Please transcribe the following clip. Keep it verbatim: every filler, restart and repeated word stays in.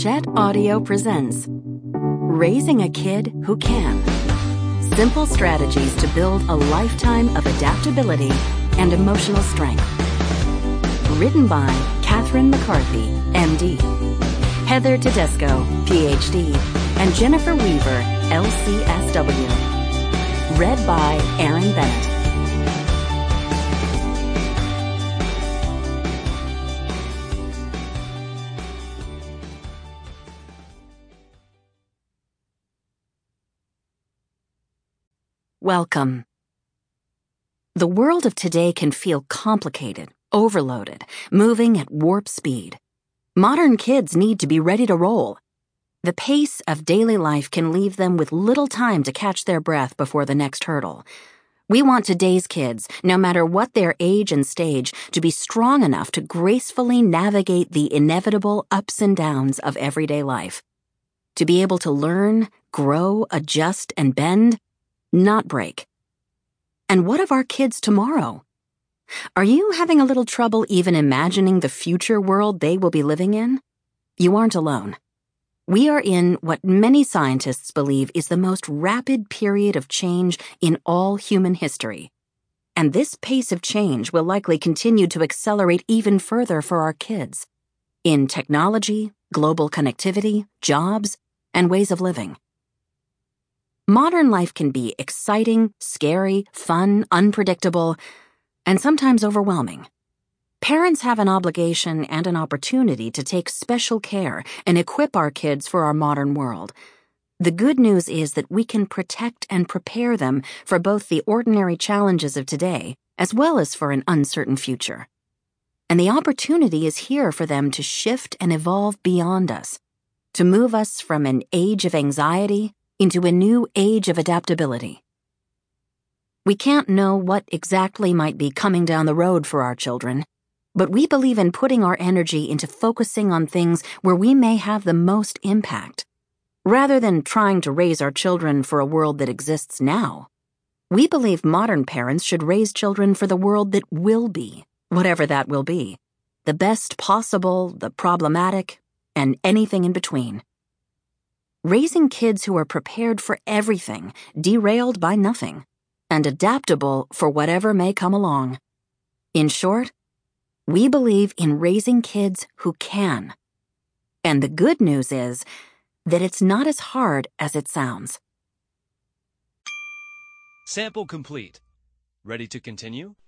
Hachette Audio presents Raising a Kid Who Can. Simple strategies to build a lifetime of adaptability and emotional strength. Written by Catherine McCarthy, M D, Heather Tedesco, P H D, and Jennifer Weaver, L C S W. Read by Aaron Bennett. Welcome. The world of today can feel complicated, overloaded, moving at warp speed. Modern kids need to be ready to roll. The pace of daily life can leave them with little time to catch their breath before the next hurdle. We want today's kids, no matter what their age and stage, to be strong enough to gracefully navigate the inevitable ups and downs of everyday life. To be able to learn, grow, adjust, and bend, not break. And what of our kids tomorrow? Are you having a little trouble even imagining the future world they will be living in? You aren't alone. We are in what many scientists believe is the most rapid period of change in all human history. And this pace of change will likely continue to accelerate even further for our kids in technology, global connectivity, jobs, and ways of living. Modern life can be exciting, scary, fun, unpredictable, and sometimes overwhelming. Parents have an obligation and an opportunity to take special care and equip our kids for our modern world. The good news is that we can protect and prepare them for both the ordinary challenges of today as well as for an uncertain future. And the opportunity is here for them to shift and evolve beyond us, to move us from an age of anxiety into a new age of adaptability. We can't know what exactly might be coming down the road for our children, but we believe in putting our energy into focusing on things where we may have the most impact. Rather than trying to raise our children for a world that exists now, we believe modern parents should raise children for the world that will be, whatever that will be, the best possible, the problematic, and anything in between. Raising kids who are prepared for everything, derailed by nothing, and adaptable for whatever may come along. In short, we believe in raising kids who can. And the good news is that it's not as hard as it sounds. Sample complete. Ready to continue?